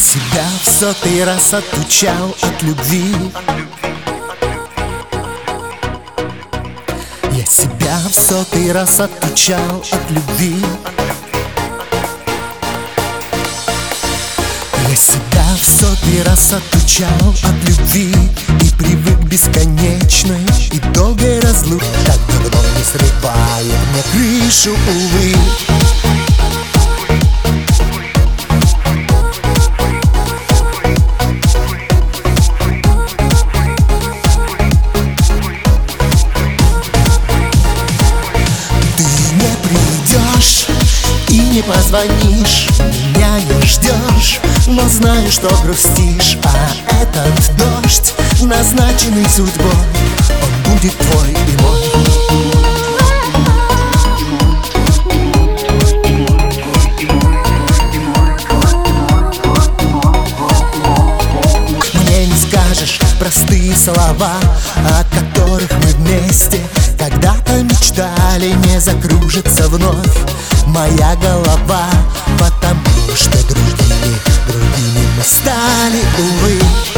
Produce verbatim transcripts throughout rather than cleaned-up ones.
себя в сотый раз отучал от любви. Я себя в сотый раз отучал от любви. Я себя в сотый раз отучал от любви. И привык к бесконечной и долгой разлуке. Так давно не срывает мне крышу, увы. И не позвонишь, меня не ждешь, но знаю, что грустишь. А этот дождь, назначенный судьбой, он будет твой и мой. Мне не скажешь простые слова, о которых мы вместе когда-то мечтали, не закружится вновь моя голова, потому что другими, другими мы стали, увы.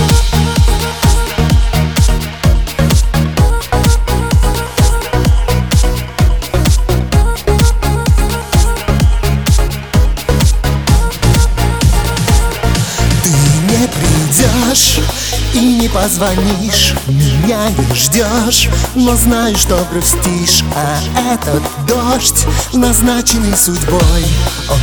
Ты не придешь и не позвонишь, меня не ждешь, но знаю, что грустишь. А этот дождь, назначенный судьбой, он